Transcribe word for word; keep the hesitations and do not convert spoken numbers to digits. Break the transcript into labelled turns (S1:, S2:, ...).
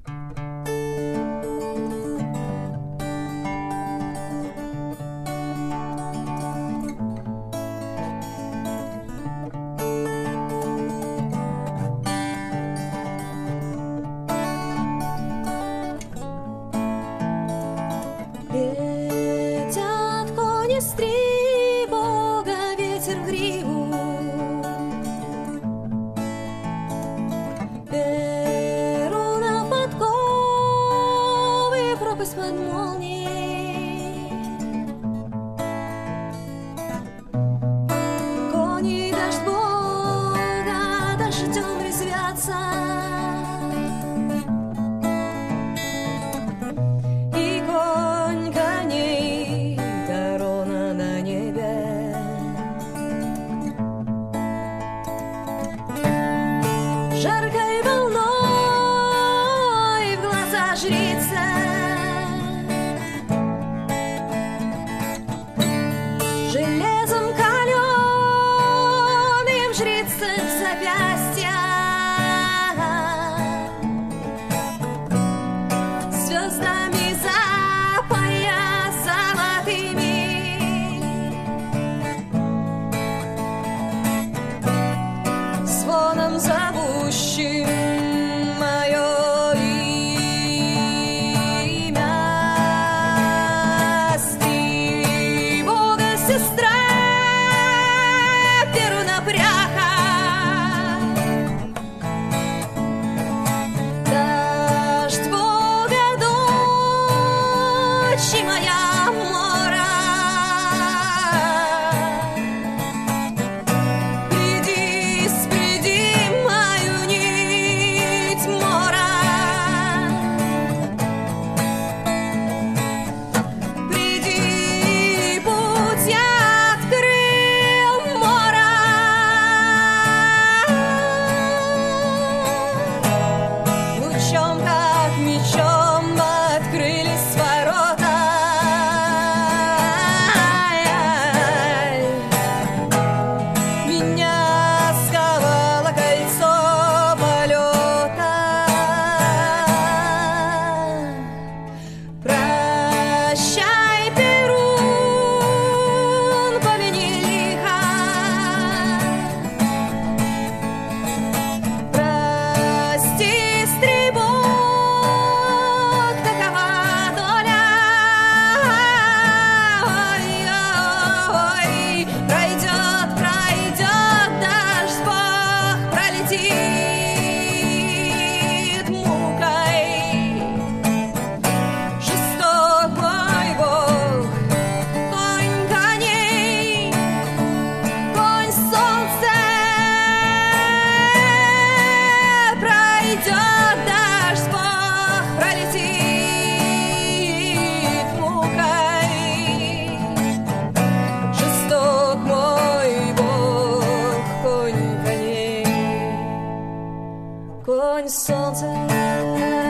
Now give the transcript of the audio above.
S1: Летят кони с тревога, ветер в гриву. Беру на подковы, пропасть под молнией. Кони дождь Бога, дождем резвятся. Жаркой волной в глаза жрица, железом каленым жрица в запястья, звездами за пояс золотыми. Звоном зовущим мое имя, с тревога сестра первонапряха. Дождь Бога, дочь и моя мора. Мечом открылись ворота. Меня сковало кольцо полета. Прощай, Перун, помяни лихо. Прости, стрибок, конь солнца.